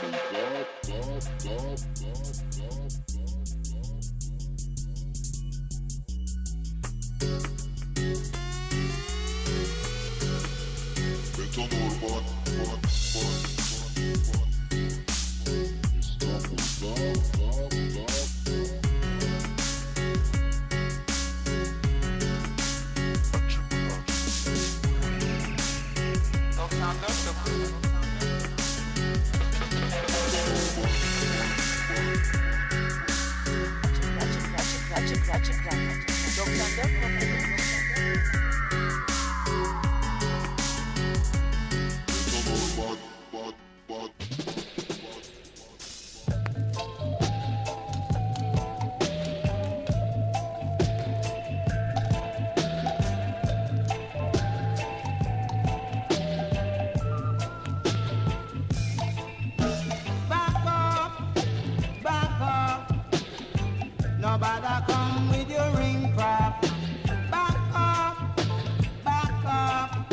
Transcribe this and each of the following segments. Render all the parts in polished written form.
Nobody come with your ring crap. Back up, back up.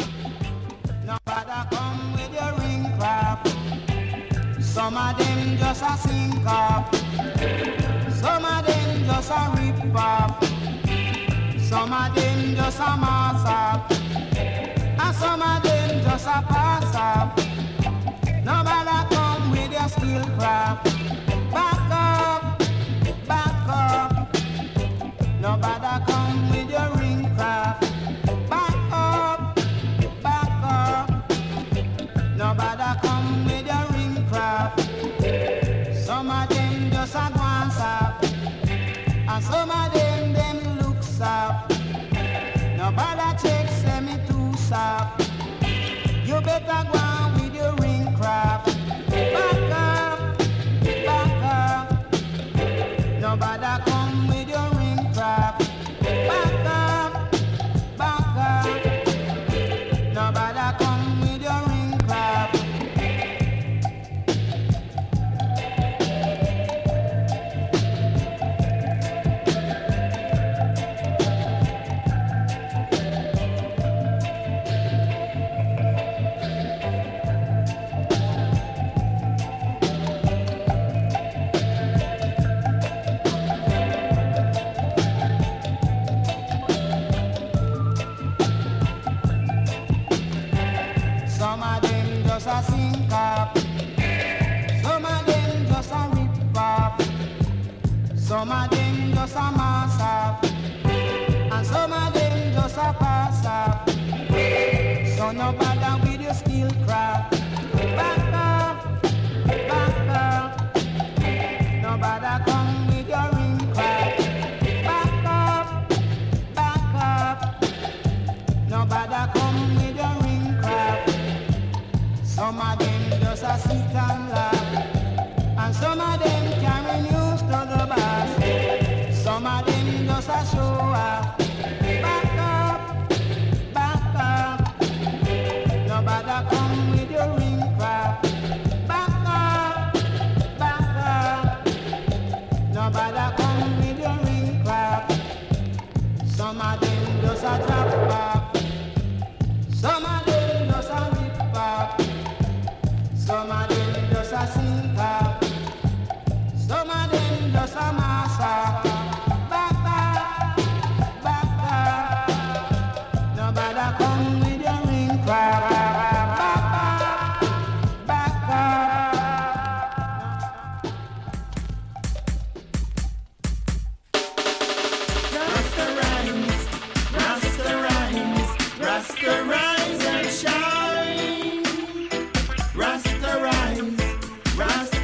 Nobody come with your ring crap. Some of them just a sink up. Some of them just a rip up. Some of them just a mass up. And some of them just a pass up. Nobody come with your skill crap. Back up, back up. Nobody come with your ring crap. Back up, back up. Nobody come with your ring crap. Some of them just a glance up. And some of them looks up. Nobody checks them too soft. You better go on with your ring crap. Back up, back up. Nobody come with your ring crap. Back up, back up. Nobody come with your ring crap. Some of them just a sink up. Some of them just a rip up. Some of them just a mass up. And some of them just a pass up. So no bother with your skill crap. Back up, back up. Nobody come with your ring crap. Back up, back up. Nobody come with your ring crap. Some of them just a sit and laugh. And some of them carry news to the boss. Some of them just a show off. Back up, back up. Nobody come with your ring crap. Back up, back up. Nobody come with your ring crap. Some of them just a drop back. Some of them just a rip up. Some of them just a sink up. Some of them just a mass up. Back up, back up. Nobody come with your ring crap. Back up, back up. Rasta rhymes, Rasta rhymes, Rasta rhymes and shine. Rasta rhymes, Rasta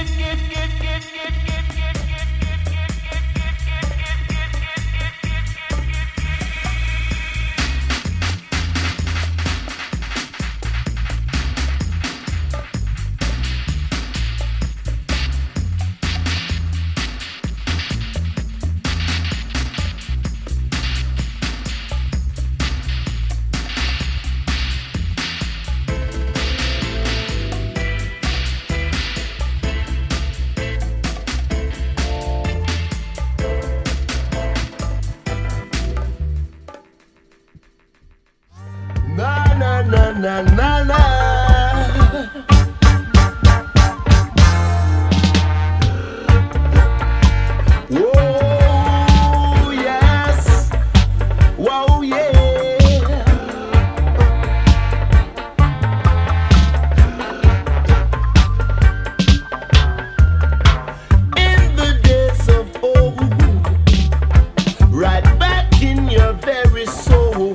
Na na na. Whoa, yes. Whoa, yeah. In the days of old, right back in your very soul.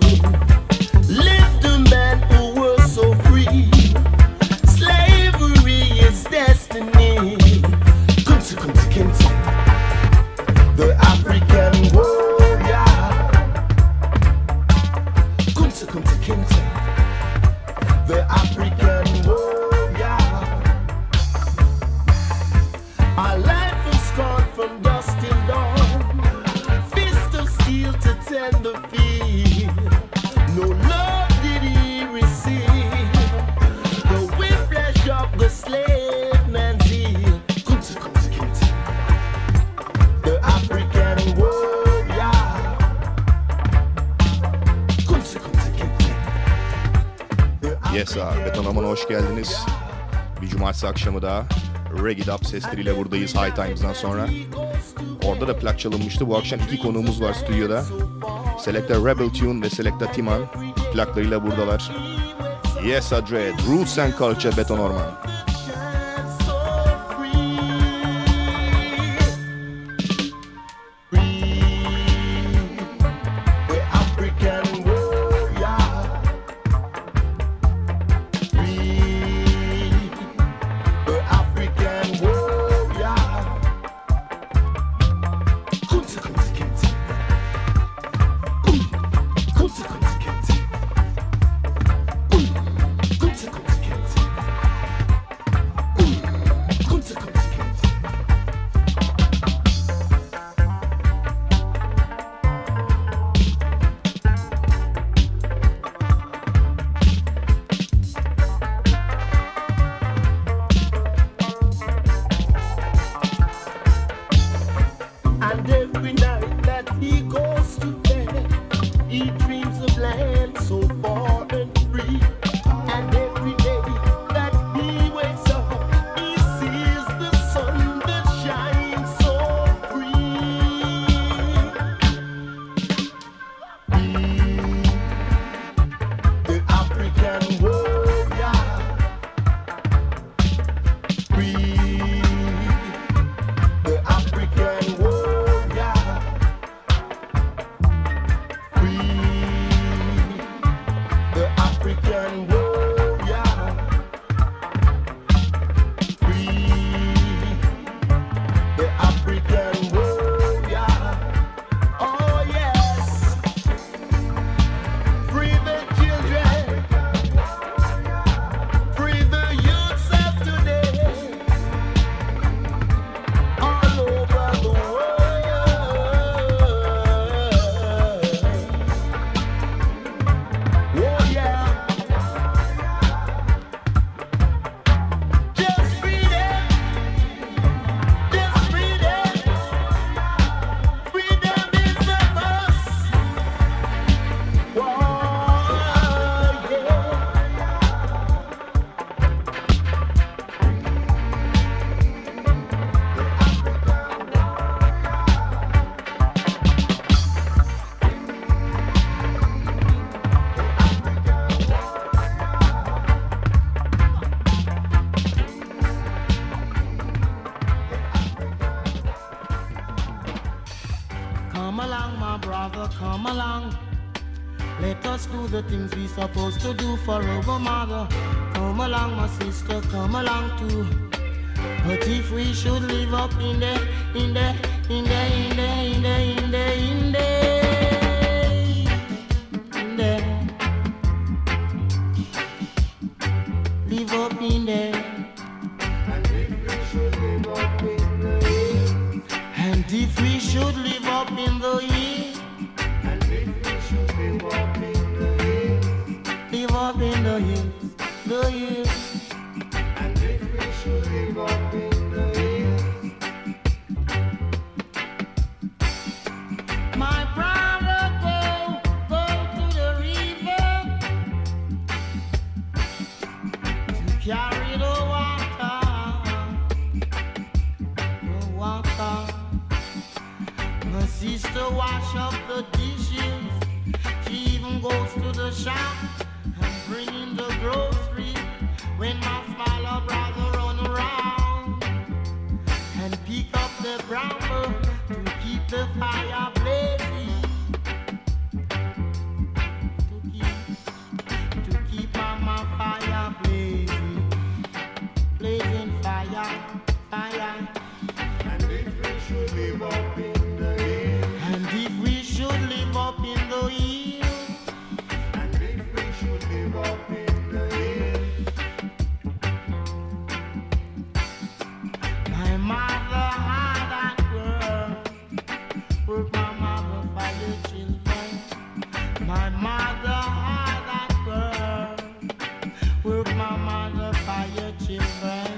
Betonorman'a hoş geldiniz. Bir cumartesi akşamı daha Reggae Dub sesleriyle buradayız High Times'dan sonra. Orada da plak çalınmıştı. Bu akşam iki konuğumuz var stüdyoda. Selector Rebel Tune ve Selector Timan plaklarıyla buradalar. Yes Adred, Roots and Culture Betonorman. Come along, let us do the things we supposed to do for our mother. Come along, my sister, come along too. But if we should live up in the live up in there. And if we should live up in the hill. And if we should live up in the hill. And if we should live up in the hill. Live up in the hill, the hill. And if we should live up in the hill. My brother, go to the river. Carry the water. My sister wash up the dishes. She even goes to the shop and bring in the grocery. When my smaller brother run around and pick up the bramble to keep the fire blazing. To keep my fire blazing. Blazing fire. And if we should live up in the hill. And if we should live up in the hill. And if we should live up in the hill. My mother had that girl. Work my mother for the children. My mother had that girl. Work my mother for your children.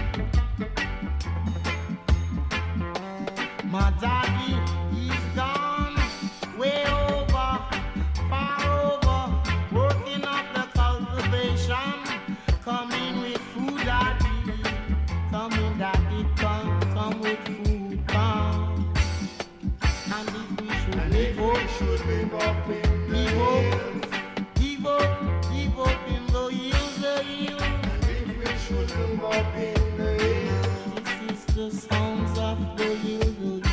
My daddy, he's gone way over, far over, working up the cultivation, coming with food, daddy, coming, daddy, come with food, come. And if we should live up in the hills, live up in the hills, the hills. And if we should live up in the hills, this is the sounds of the hills.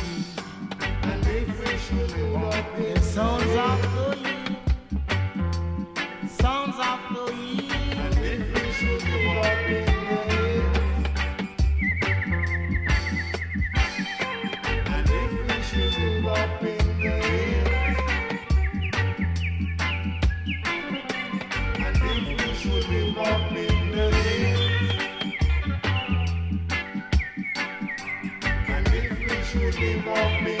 Sounds of the hill, sounds of the hill. And if we should live up in the hill. And if we should live up in the hill. And if we should live up in the hill. And if we should live up in the hill.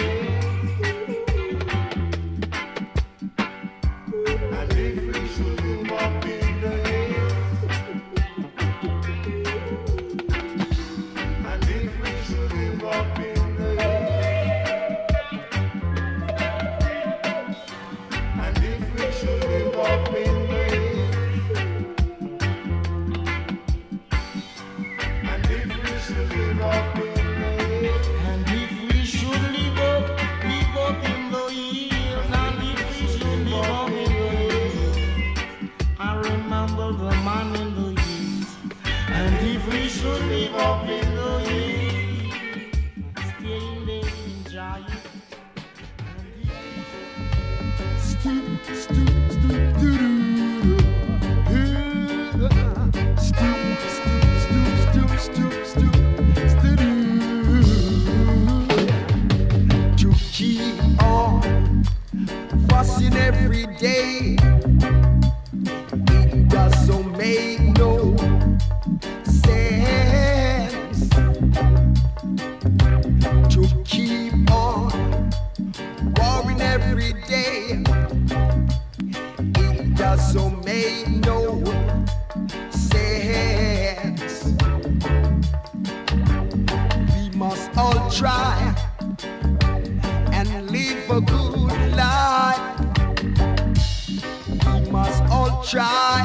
Every day, it doesn't make no sense to keep on worrying every day. It doesn't make no sense. We must all try and live a good life. Must all try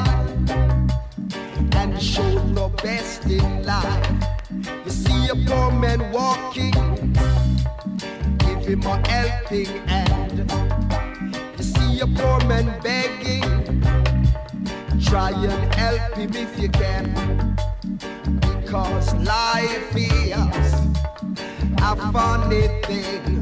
and show the best in life. You see a poor man walking, give him a helping hand. You see a poor man begging, try and help him if you can. Because life is a funny thing.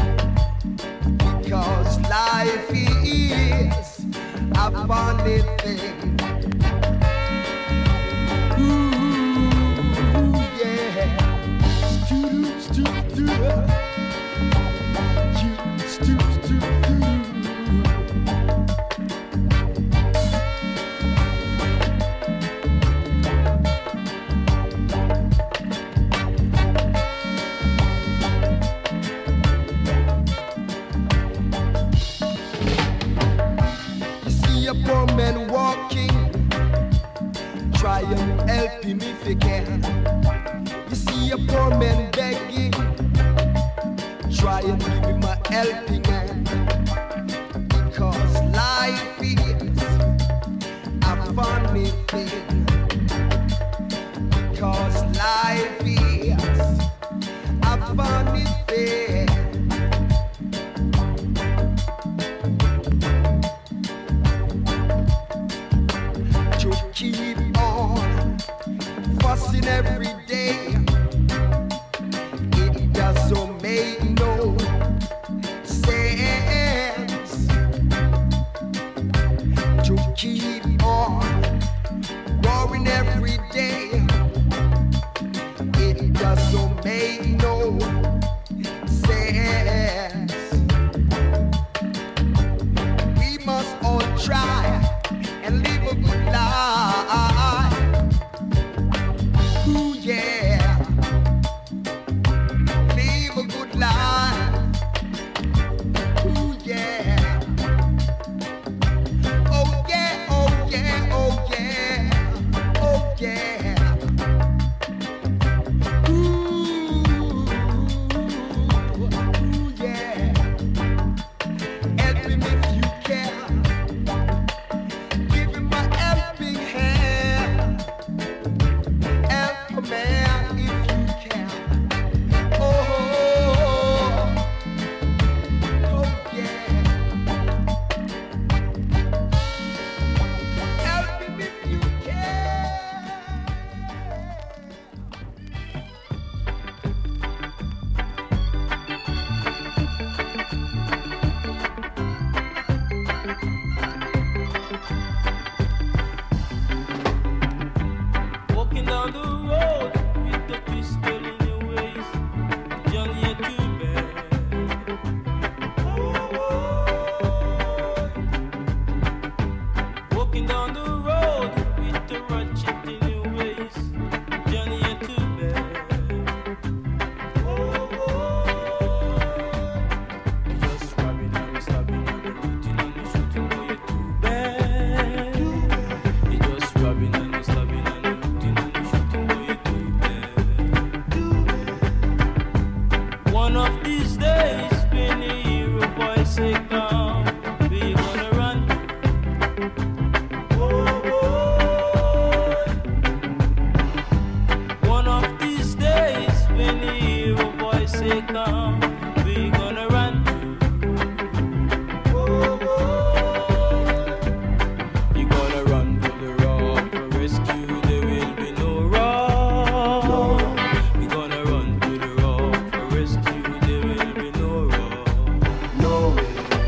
Because life is a funny thing. Ooh, yeah. see a poor man walking, try and help him if you can. You see a poor man begging, try and give him a helping hand. Because life is a funny thing. Because life is a funny thing. To keep on fussing every day, it doesn't make no sense. To keep on growing every day, it doesn't make no sense. We must all try and live a good life. Ooh yeah, live a good life. Ooh yeah. Oh yeah, oh yeah, oh yeah, oh yeah. Ooh yeah. Help him if you can. Give him a helping hand. Help a man if you can. Oh, oh yeah. Help him if you can. Walking down the road with the pistol in your waist, John, you're too bad. Walking down the road with the ratchet in your waist, John, you're too bad. You're just robbing and stabbing and looting and shooting, boy, you're too bad. You're just robbing and stabbing and looting and shooting, boy, you're too bad. One of these days, when you hear a voice say come, we gonna run. One of these days, when you hear a voice say come, we gonna run. You gonna run to the rock for rescue, there will be no rock. You gonna run to the rock for rescue, there will be no rock. No way.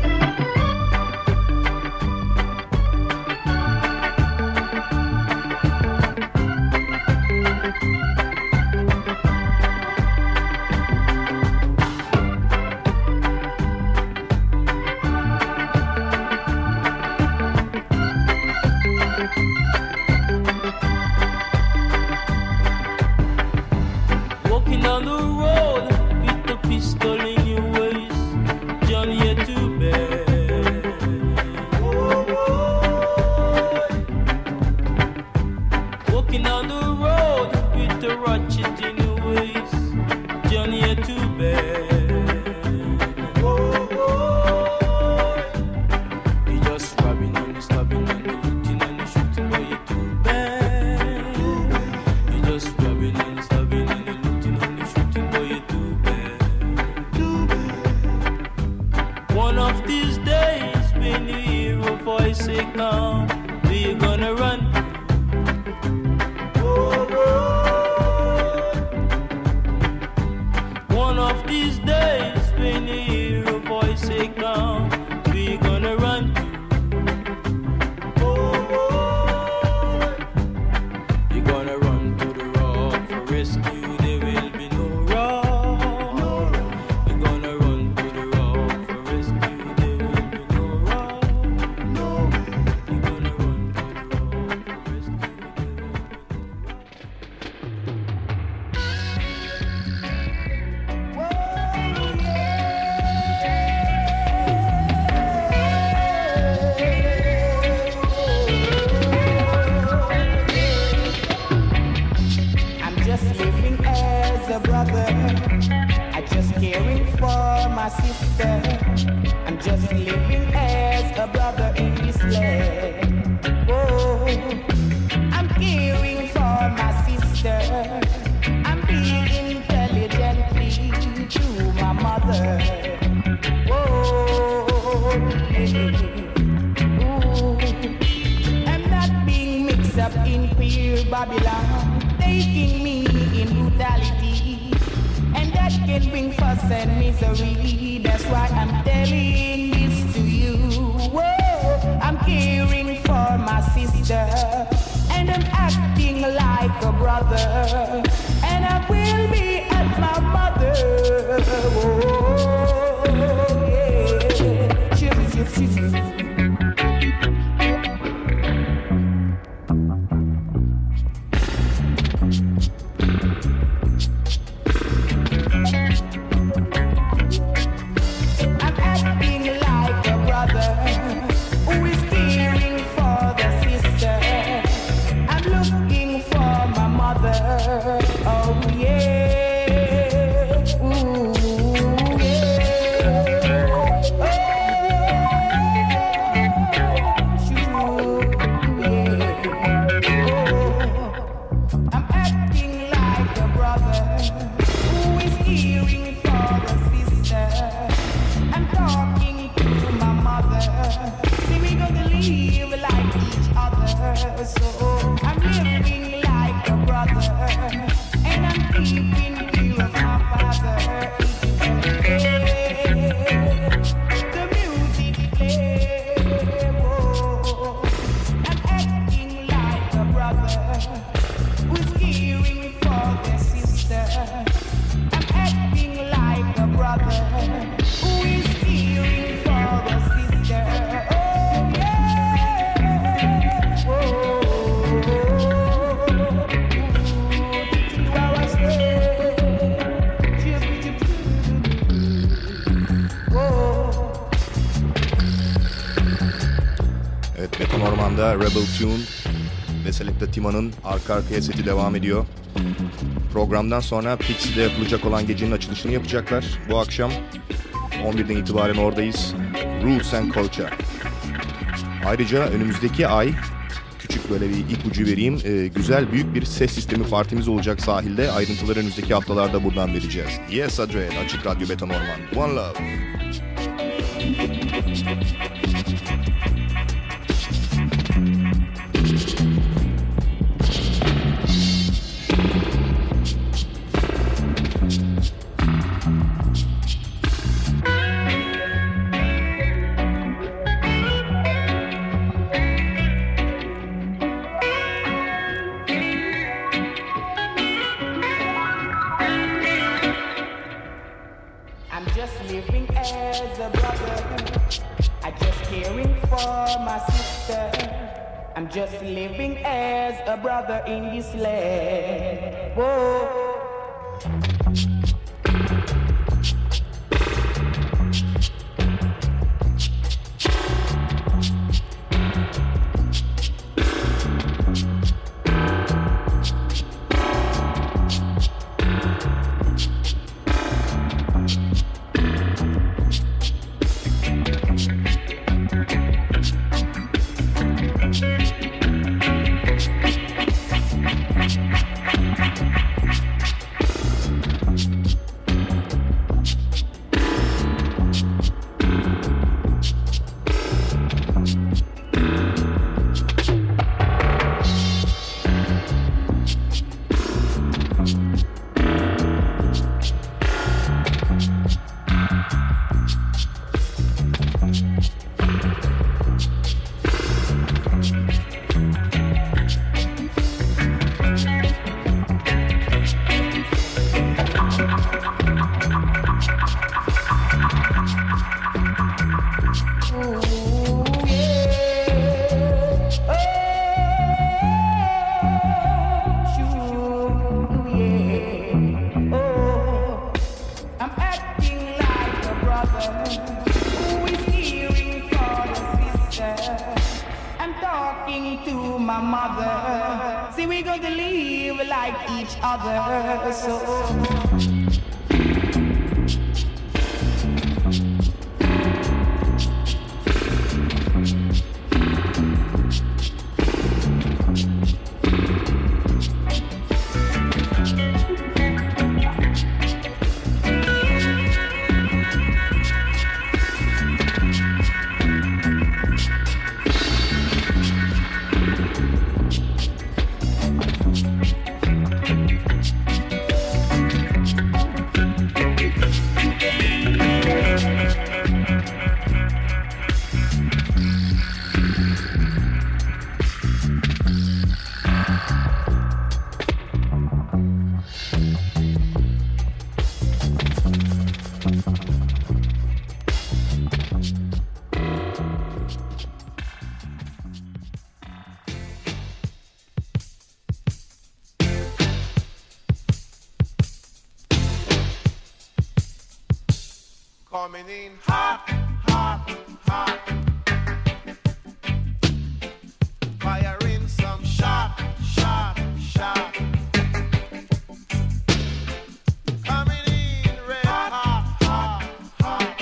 Walking down the road with the pistol in your waist, John, you're too bad. Walking down the road with the ratchet in your waist, John, you're too bad. You're just robbing and stabbing and looting and shooting, boy, you're too bad. You're just robbing and stabbing and looting and shooting, boy, you're too bad. One of these days, when you hear a voice say come, we're gonna run. One of these days, when you hear a voice say come, we're gonna run. You're gonna run to the rock for rescue, there will be no rock. You're gonna run to the rock for rescue, there will be no rock. You're gonna run to the rock. hear Babylon taking me in brutality, and that can bring fuss and misery. That's why I'm telling this to you. Whoa, I'm caring for my sister, and I'm acting like a brother, and I will be at my mother. Whoa, yeah. Chip. Rebel Tune ve Selecta Tima'nın arka arkaya seti devam ediyor. Programdan sonra Pixi'de yapılacak olan gecenin açılışını yapacaklar. Bu akşam 11'den itibaren oradayız. Roots and Culture. Ayrıca önümüzdeki ay küçük böyle bir ipucu vereyim. Güzel büyük bir ses sistemi partimiz olacak sahilde. Ayrıntıları önümüzdeki haftalarda buradan vereceğiz. Yes Adre, Açık Radyo Beton Orman. One Love. Just living as a brother in this land. Whoa. coming in hot, hot, hot. Firing some shot, shot, shot. Coming in red hot, hot, hot.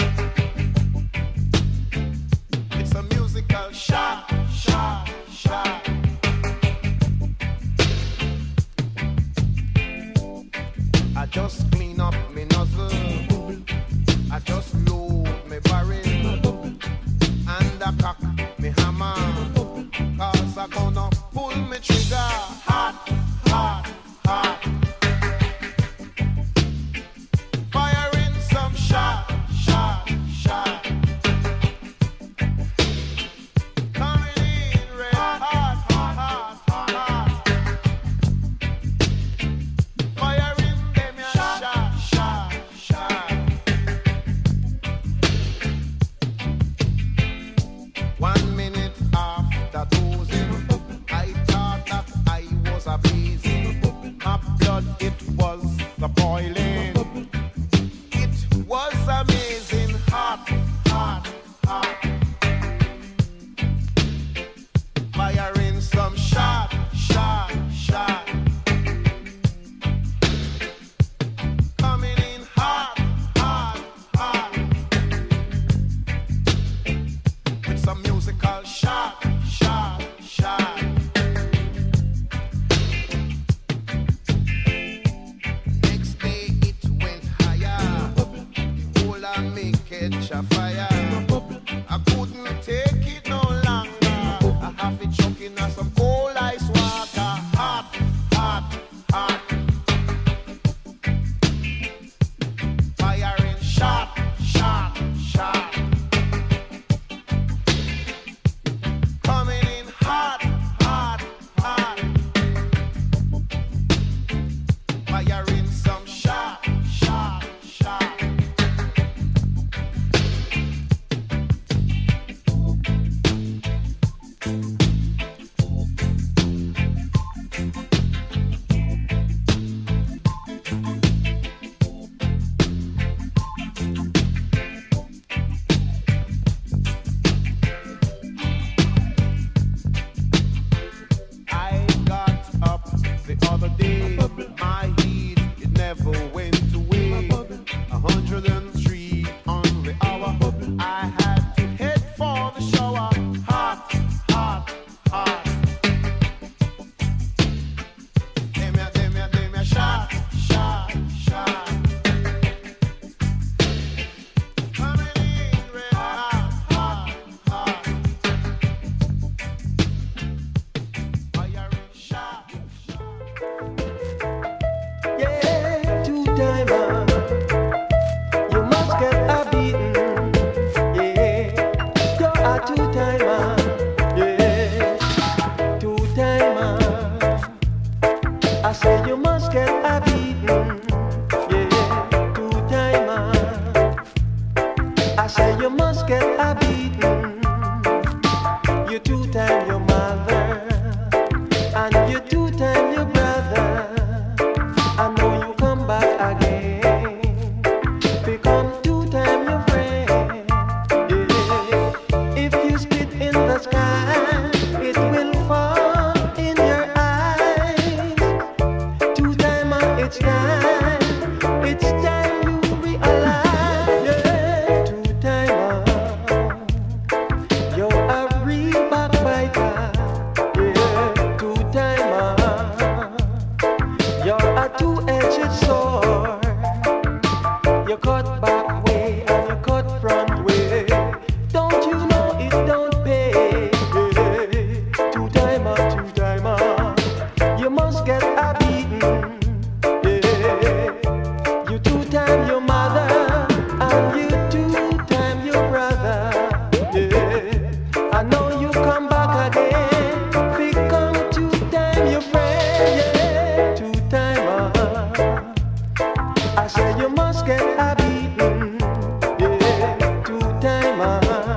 It's a musical shot, shot, shot. I just clean up me nozzle. I just load me barrel. And I cock me hammer. Cause I gonna pull me trigger. Hot, hot, hot. Firing some shot, shot, shot. Coming in red hot, hot, hot, hot, hot. Firing them ya shot, shot, shot. 1 minute after dozing, I thought that I was a blazing. My blood, it was the boiling. It was amazing, hot, hot, hot. Firing some shot, shot, shot. Coming in hot, hot, hot. It's a musical shot, shot, shot. Next day it went higher. The whole of me catch a fire. I couldn't take it no longer. I have it choking on some cold ice water. Hot, hot, hot. Firing shot, shot, shot. Coming in hot, hot, hot. Firing some shot, shot, shot. I got up the other day. My heat, it never went away. 103 on the hour. I had to head for the shower. Hot, hot, hot. Dem ya, shot, shot, shot. Coming in red hot, hot, hot. Firing shot, Yeah, two-timer. You must get a beating. Yeah, you're a two-timer. Yeah, two-timer. I say you must get a beating. Yeah, two-timer. I say you must get a beating. You two-time your mother, and you two-time your brother. I know you come back again. Become two-time your friend. Yeah. If you spit in the sky, it will fall in your eyes. Two-timer, it's time. It's time you realize. Yeah. Two-timer, you're a real backbiter. Yeah. Two-timer, you're a two-edged sword. You cut back way and you cut front way. Don't you know it don't pay? Yeah. Two-timer, two-timer, you must get a beating. Yeah. You two-time your mother and you two-time your brother. Yeah. I know you come back again. Become two-time your friend. Yeah. Two-timer, I say you must get a beating. Yeah. Two-timer,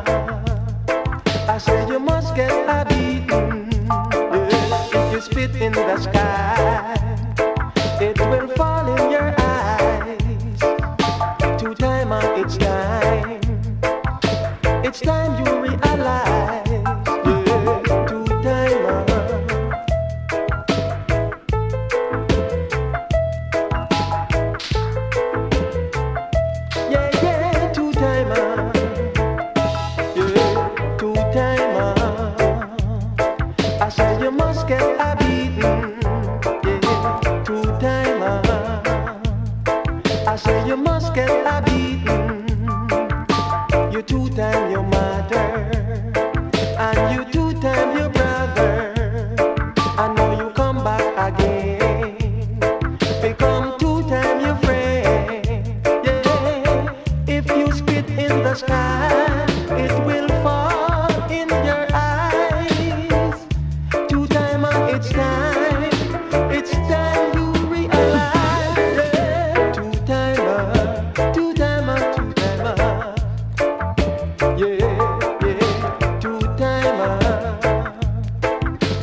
I say you must get a beating. Yeah. If you spit in the sky, it will fall in your eyes. Two-timer, it's time.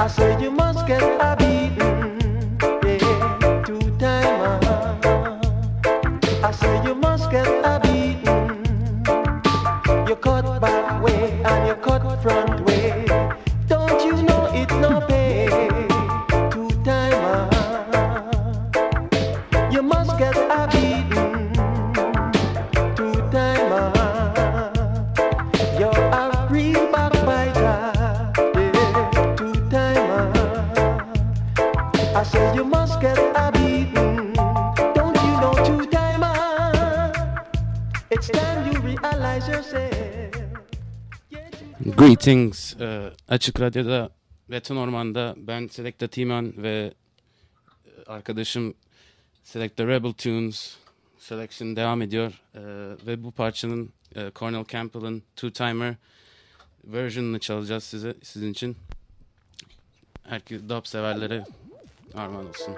I say you must get a beating, yeah, 2 times. I say you must get a beating. You cut back way and you cut front way. Don't you know it's no pay? 2 times. You must get a beating. 2 times. You're a real backbiter, yeah, 2 times. I say you must get a beating. Don't you know 2 times? It's time you realize yourself. Greetings. Açık Radyo'da Beton Orman'da ben Selecta T-Man ve arkadaşım Selecta Rebel Tunes Selection devam ediyor. Ve bu parçanın Cornel Campbell'ın Two Timer version'ını çalacağız sizin için. Herkes dub severlere armağan olsun.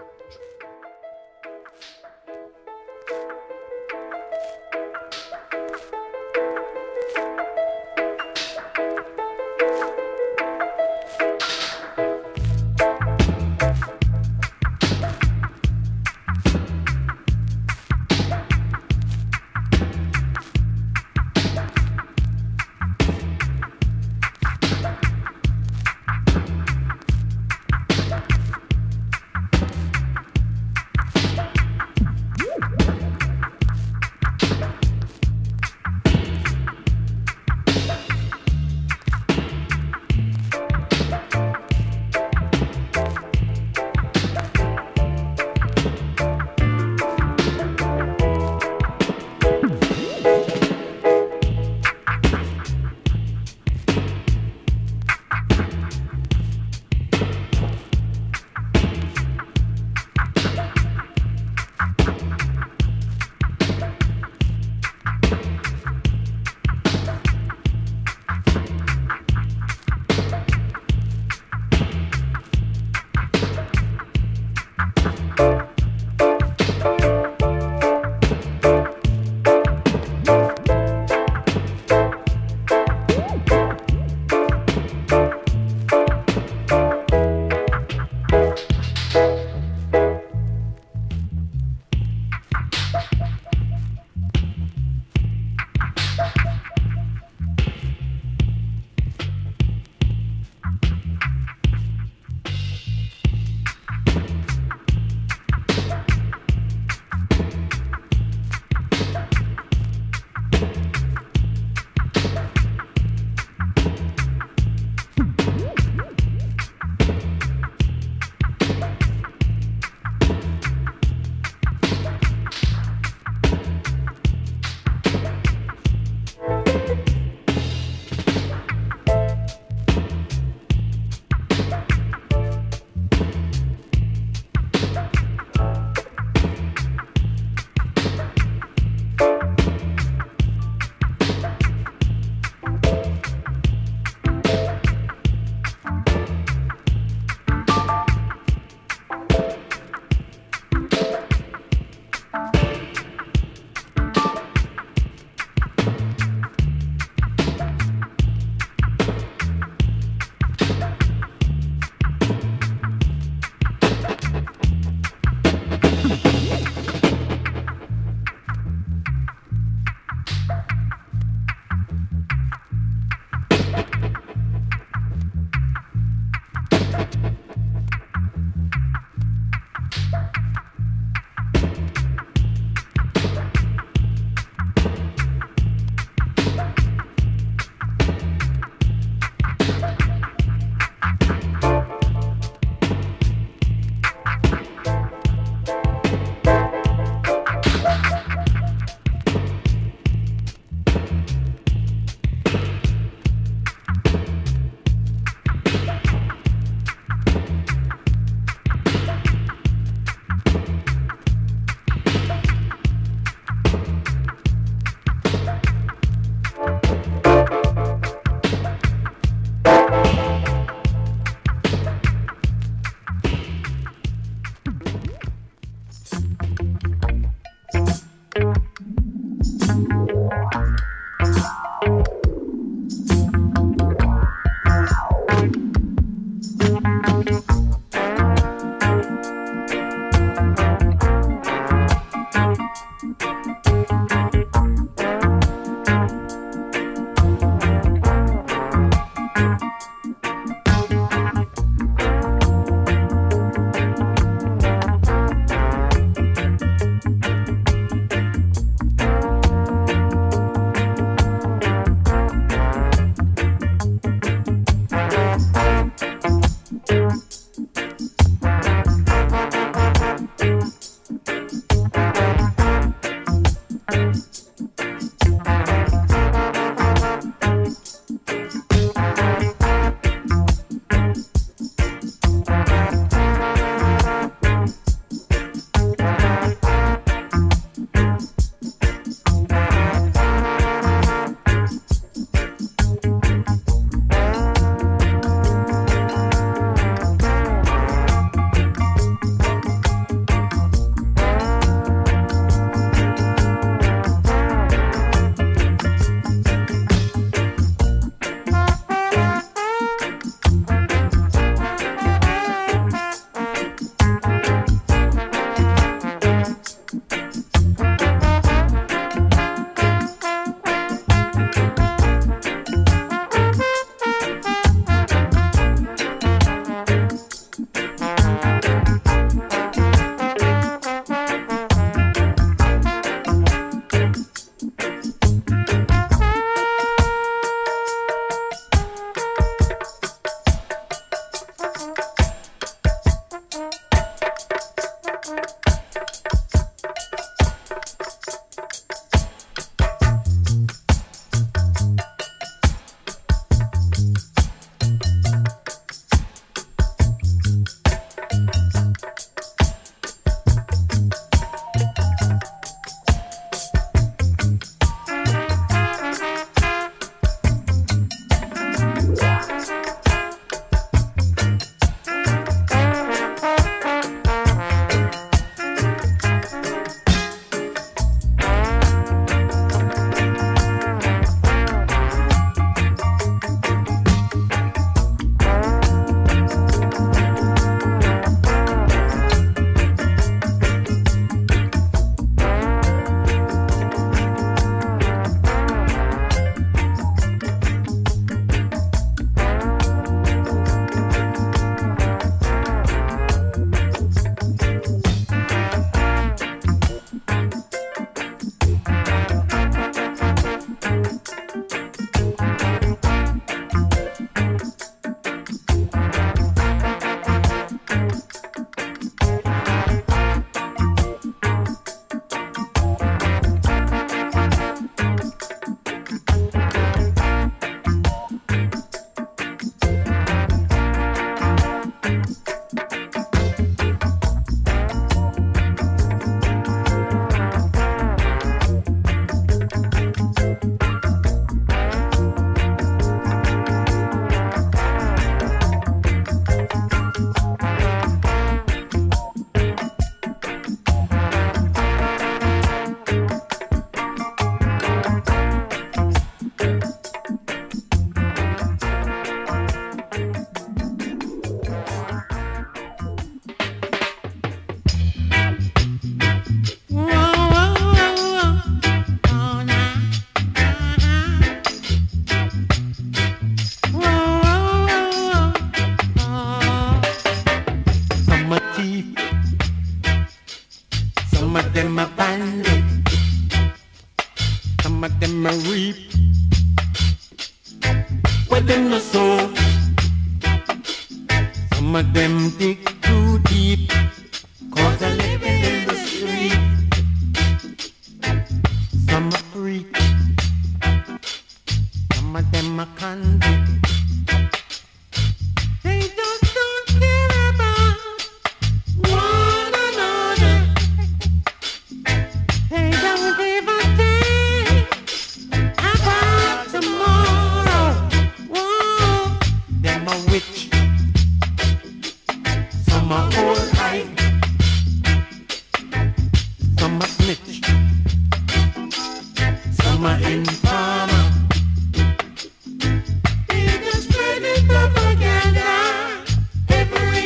Every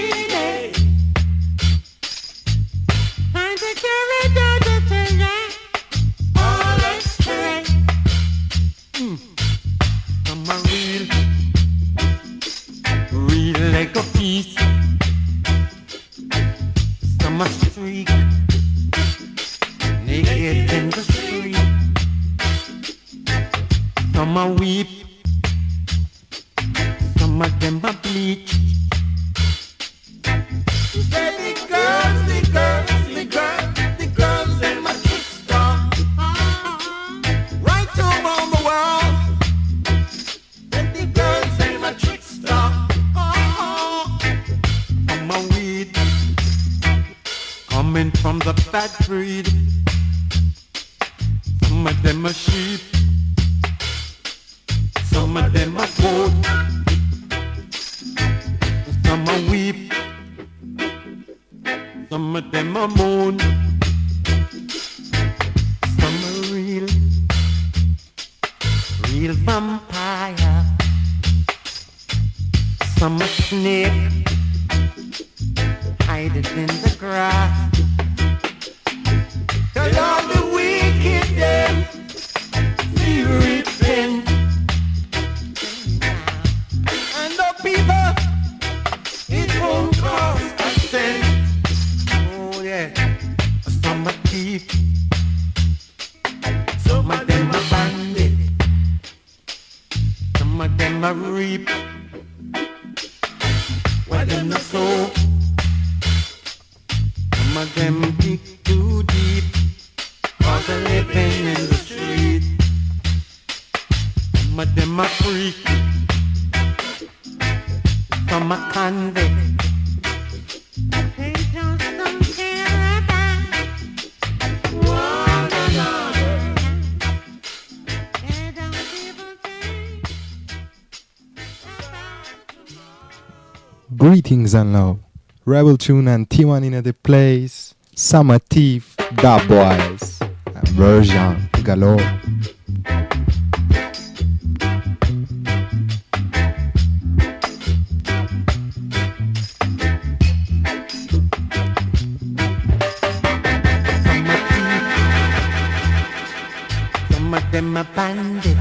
leg of peace. Some are streak, naked in the street. Some are weep, some of them are bleach. The girls, them a trickster. Right around the world. The girls, them a trickster. Some are weed, coming from the bad breed. Some of them are sheep, some of them are goat. Some are weep, some of them are moon. Some are real vampire. Some are snake, hide it in the grass. Tell all the wicked them, We repent. and the people, it won't cost a cent. Oh yeah. Some are thief, some of them are bandit, some of them are reap. Why them not so? Some of them dig too deep, cause they're living in the street. Some of them are freak, some are convict. They just don't care about one another. They don't give a thing about tomorrow. Greetings and love. Rebel Tune and T1 in the place. Summer Thief, Dub Boys. Version galore. Some of them are bandit.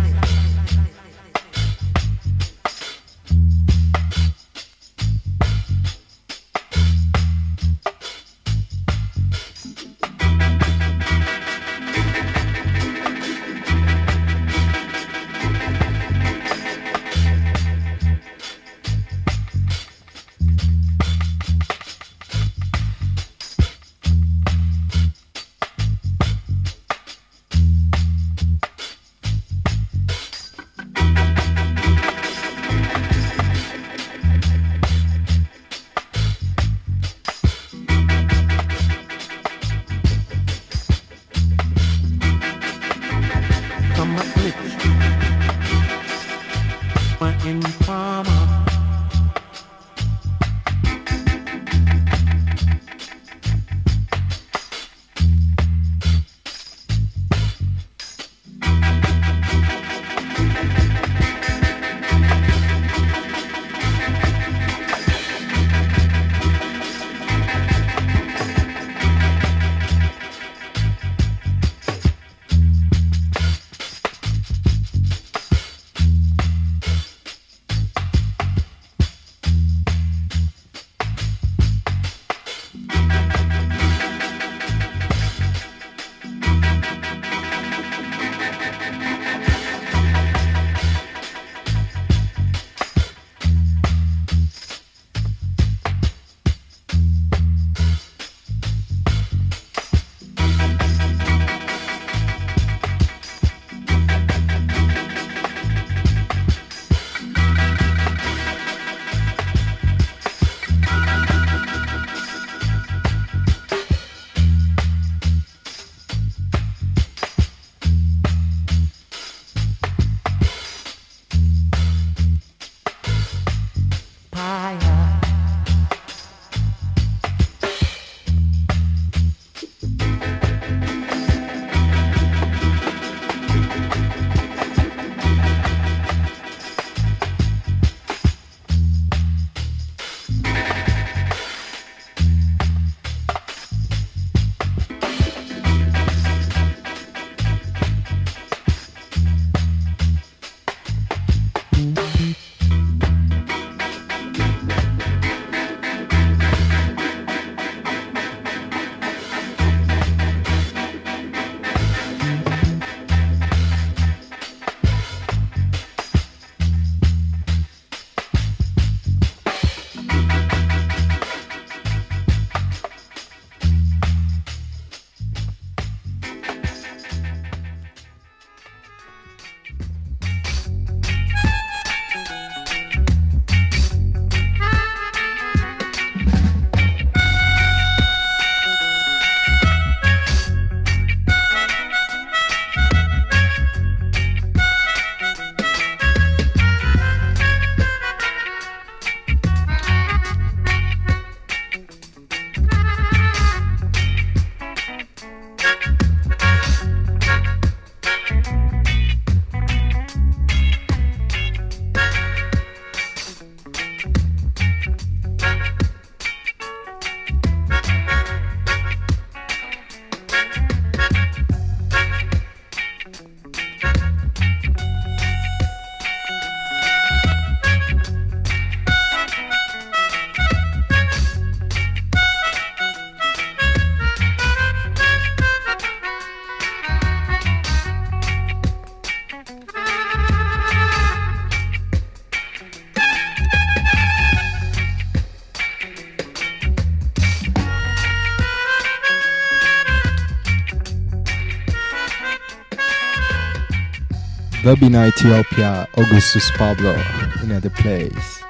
Rabina Ethiopia, Augustus Pablo in the place.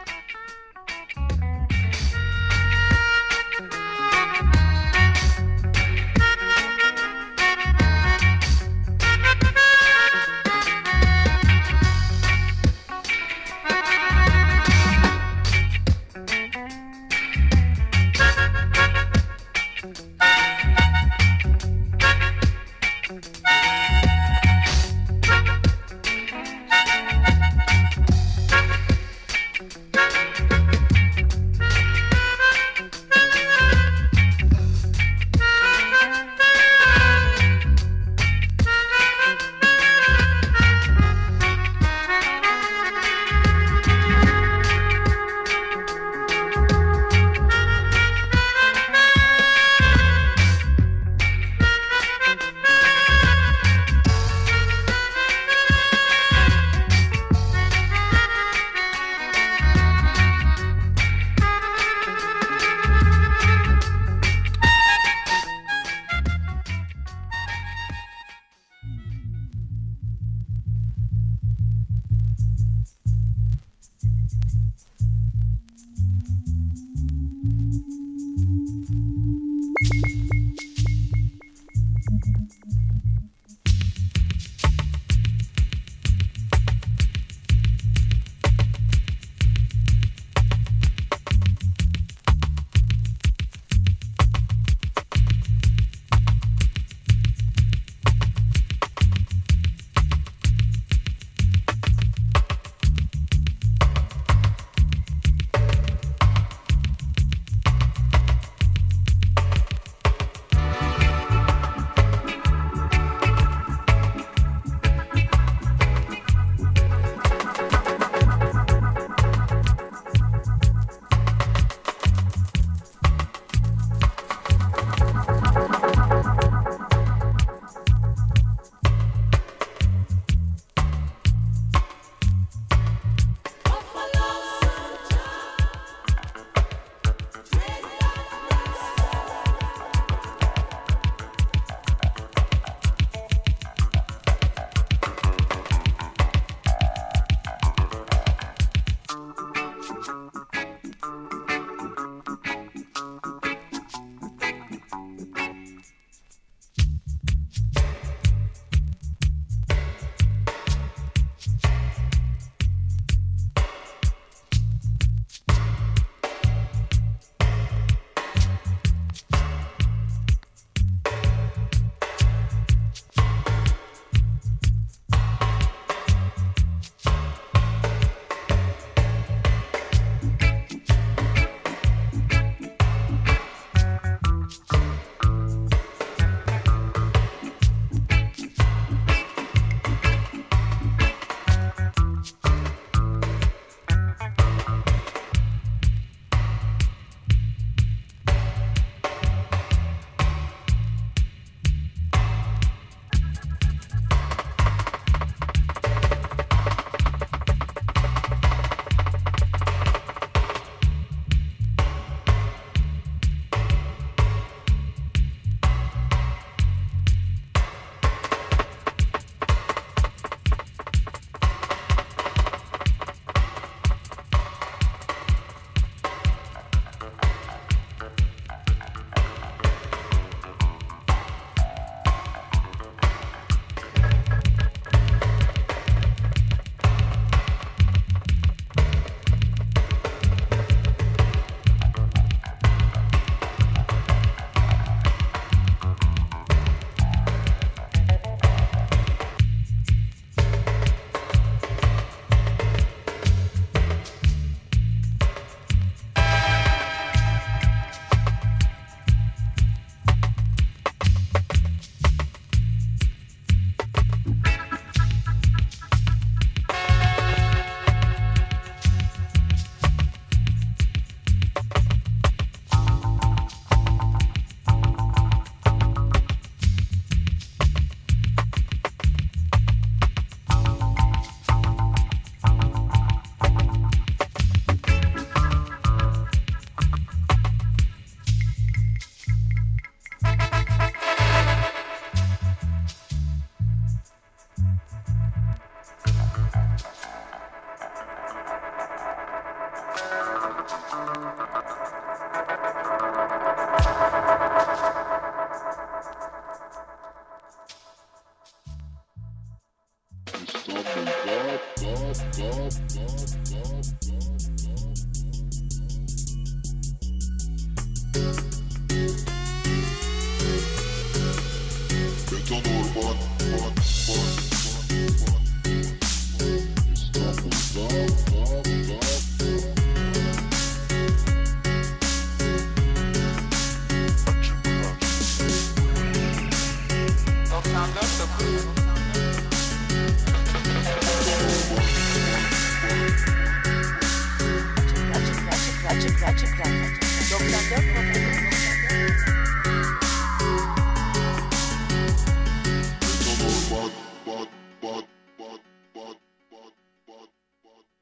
Stop